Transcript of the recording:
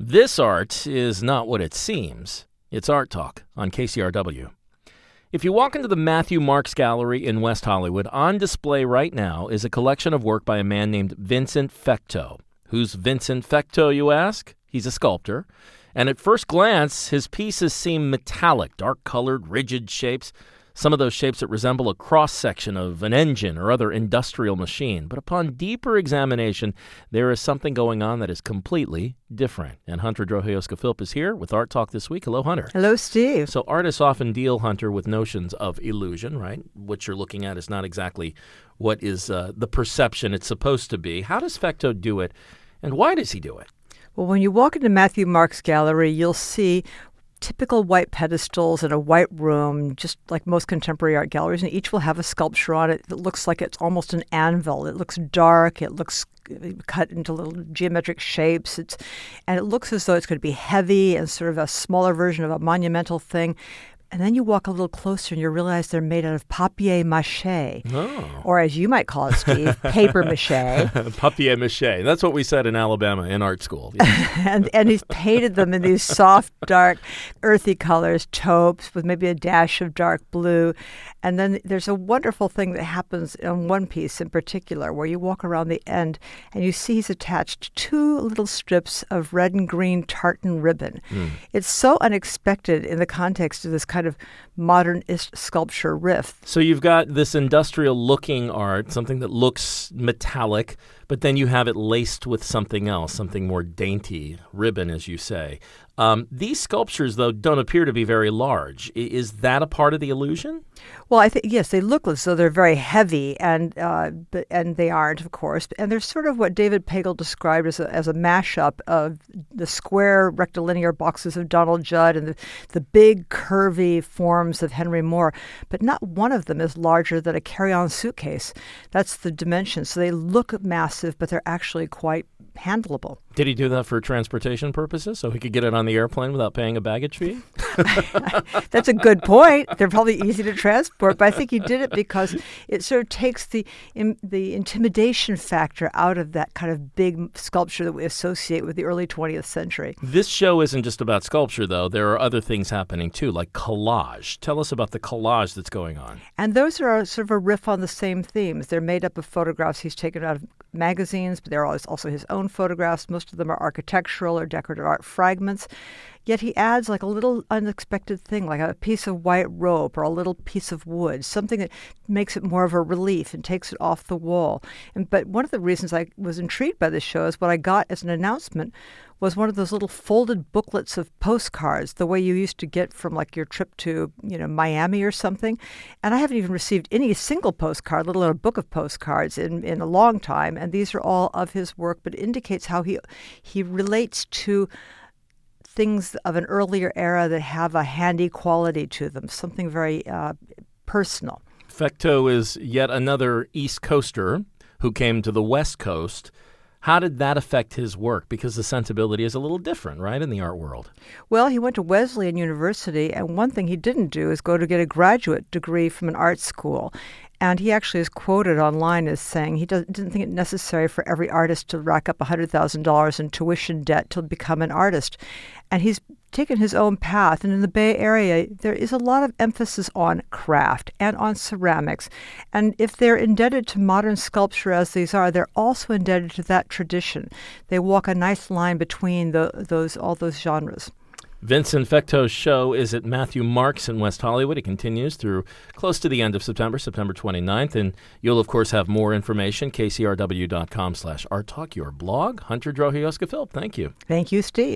This art is not what it seems. It's Art Talk on KCRW. If you walk into the Matthew Marks Gallery in West Hollywood, on display right now is a collection of work by a man named Vincent Fecteau. Who's Vincent Fecteau, you ask? He's a sculptor. And at first glance, his pieces seem metallic, dark-colored, rigid shapes. Some of those shapes that resemble a cross-section of an engine or other industrial machine. But upon deeper examination, there is something going on that is completely different. And Hunter Drohioska-Philp is here with Art Talk this week. Hello, Hunter. Hello, Steve. So artists often deal, Hunter, with notions of illusion, right? What you're looking at is not exactly what is the perception it's supposed to be. How does Fecteau do it, and why does he do it? Well, when you walk into Matthew Marks Gallery, you'll see typical white pedestals in a white room, just like most contemporary art galleries, and each will have a sculpture on it that looks like it's almost an anvil. It looks dark. It looks cut into little geometric shapes. And it looks as though it's going to be heavy and sort of a smaller version of a monumental thing. And then you walk a little closer and you realize they're made out of papier-mâché, or as you might call it, Steve, paper-mâché. Papier-mâché. That's what we said in Alabama in art school. and he's painted them in these soft, dark, earthy colors, taupes, with maybe a dash of dark blue. And then there's a wonderful thing that happens in one piece in particular, where you walk around the end and you see he's attached two little strips of red and green tartan ribbon. It's so unexpected in the context of this kind of modernist sculpture riff. So you've got this industrial-looking art, something that looks metallic, but then you have it laced with something else, something more dainty, ribbon, as you say. These sculptures, though, don't appear to be very large. Is that a part of the illusion? Well, I think, yes, they look as though they're very heavy, and they aren't, of course. And they're sort of what David Pagel described as a mashup of the square rectilinear boxes of Donald Judd and the big curvy forms of Henry Moore. But not one of them is larger than a carry-on suitcase. That's the dimension. So they look massive, but they're actually quite handleable. Did he do that for transportation purposes, so he could get it on the airplane without paying a baggage fee? That's a good point. They're probably easy to transport, but I think he did it because it sort of takes the intimidation factor out of that kind of big sculpture that we associate with the early 20th century. This show isn't just about sculpture, though. There are other things happening, too, like collage. Tell us about the collage that's going on. And those are sort of a riff on the same themes. They're made up of photographs he's taken out of magazines, but there are also his own photographs. Most of them are architectural or decorative art fragments. Yet he adds like a little unexpected thing, like a piece of white rope or a little piece of wood, something that makes it more of a relief and takes it off the wall. But one of the reasons I was intrigued by this show is what I got as an announcement was one of those little folded booklets of postcards, the way you used to get from like your trip to, Miami or something. And I haven't even received any single postcard, let alone a book of postcards in a long time. And these are all of his work, but it indicates how he relates to things of an earlier era that have a handy quality to them, something very personal. Fecteau is yet another East Coaster who came to the West Coast. How did that affect his work? Because the sensibility is a little different, right, in the art world. Well, he went to Wesleyan University, and one thing he didn't do is go to get a graduate degree from an art school. And he actually is quoted online as saying he didn't think it necessary for every artist to rack up $100,000 in tuition debt to become an artist. And he's taken his own path. And in the Bay Area, there is a lot of emphasis on craft and on ceramics. And if they're indebted to modern sculpture as these are, they're also indebted to that tradition. They walk a nice line between all those genres. Vincent Fecteau's show is at Matthew Marks in West Hollywood. It continues through close to the end of September 29th. And you'll, of course, have more information, kcrw.com/arttalk, your blog. Hunter Drohioska-Philp, thank you. Thank you, Steve.